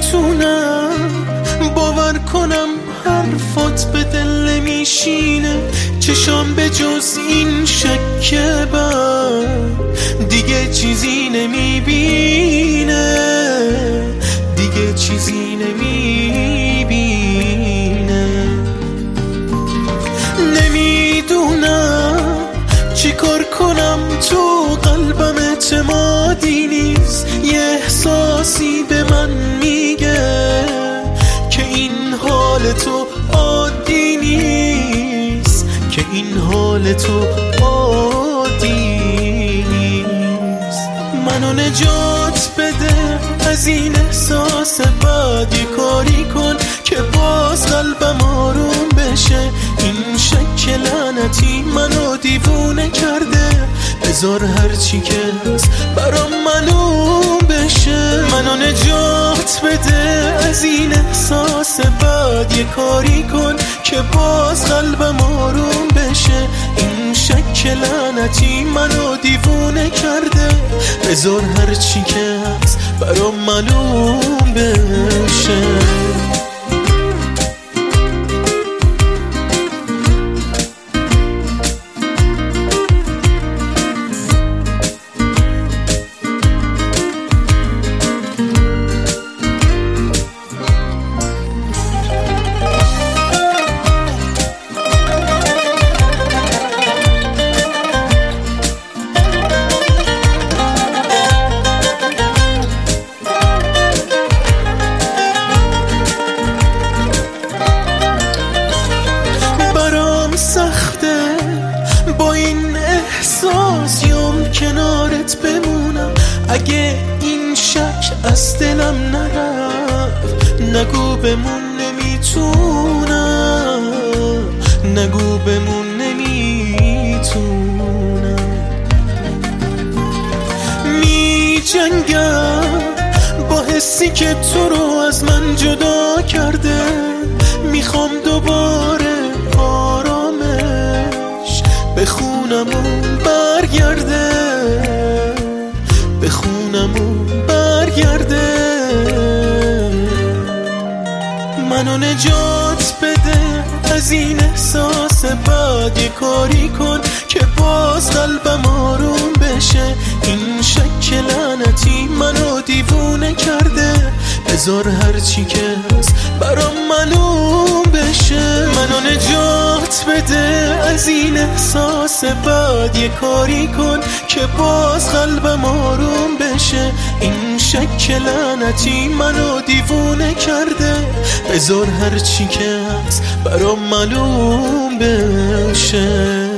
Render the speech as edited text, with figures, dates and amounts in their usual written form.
نمیتونم باور کنم حرفات به دل نمیشینه، چشام به جز این شک بد دیگه چیزی نمیبینه، دیگه چیزی نمیبینه. نمیدونم چی کار کنم، تو قلبم اعتمادی نیست، یه احساسی به من میگه که این حال تو عادی نیست، که این حال تو عادی نیست. منو نجات بده از این احساس بد، یه کاری کن که باز قلبم آروم بشه، این شک لعنتی منو دیوونه کرده، بذار هرچی که هست برام معلوم بشه. منو نجات بده از این احساس بد، یه کاری کن که باز قلبم آروم بشه، این شک لعنتی منو دیوونه کرده، بذار هرچی که هست برام معلوم بشه. با این احساس یوم کنارت بمونم، اگه این شک از دلم نرفت نگو بمون نمیتونم، نگو بمون نمیتونم. می جنگم با حسی که تو رو از من جدا کرده، میخوام دوباره به خونمون برگرده، به خونمون برگرده. منو نجات بده از این احساس بد، یه کاری کن که باز قلبم آروم بشه، این شک لعنتی منو دیوونه کرده، بذار هرچی که هست برام معلوم بشه. منو نجات بده از این احساس بد، یه کاری کن که باز قلبم آروم بشه، این شک لعنتی منو دیوونه کرده، بذار هرچی که هست برام معلوم بشه.